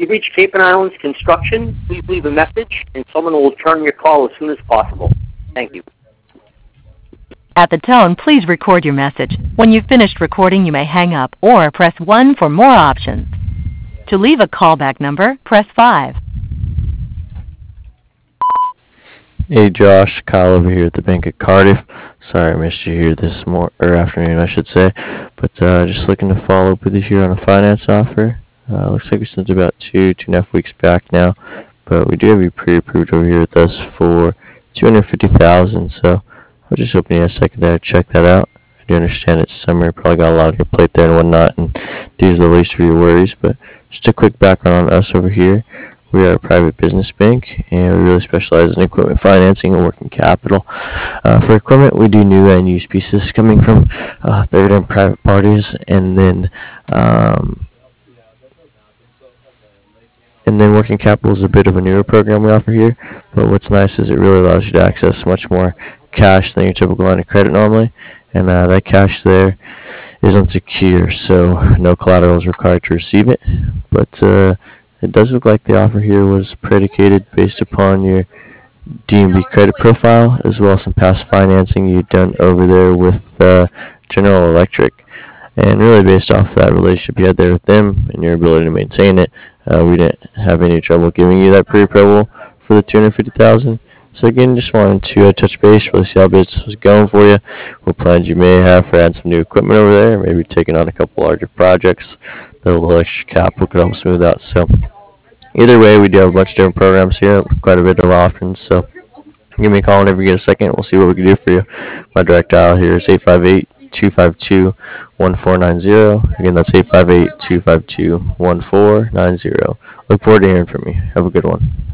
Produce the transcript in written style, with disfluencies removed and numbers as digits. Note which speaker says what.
Speaker 1: You've reached Cape and Islands Construction. Please leave a message, and someone will return your call as soon as possible. Thank you.
Speaker 2: At the tone, please record your message. When you've finished recording, you may hang up or press 1 for more options. To leave a callback number, press 5.
Speaker 3: Hey Josh, Kyle over here at the Bank of Cardiff. Sorry I missed you here this afternoon, I should say. But just looking to follow up with you here on a finance offer. Looks like we sent it about 2.5 weeks back now. But we do have you pre-approved over here with us for $250,000. So I was just hoping you had a second there to check that out. I do understand it's summer, you probably got a lot on your plate there and whatnot, and these are the least of your worries. But just a quick background on us over here. We are a private business bank, and we really specialize in equipment financing and working capital. For equipment, we do new and used pieces coming from third and private parties, and then working capital is a bit of a newer program we offer here. But what's nice is it really allows you to access much more cash than your typical line of credit normally, and that cash there is unsecured, so no collateral is required to receive it. But it does look like the offer here was predicated based upon your DNB credit profile, as well as some past financing you'd done over there with General Electric. And really based off that relationship you had there with them and your ability to maintain it, we didn't have any trouble giving you that pre-approval for the $250,000. So again, just wanted to touch base, really see how business was going for you, what plans you may have for adding some new equipment over there, maybe taking on a couple larger projects that a little extra capital could help smooth out. So either way, we do have a bunch of different programs here, quite a bit of options. So give me a call whenever you get a second. We'll see what we can do for you. My direct dial here is 858-252-1490. Again, that's 858-252-1490. Look forward to hearing from you. Have a good one.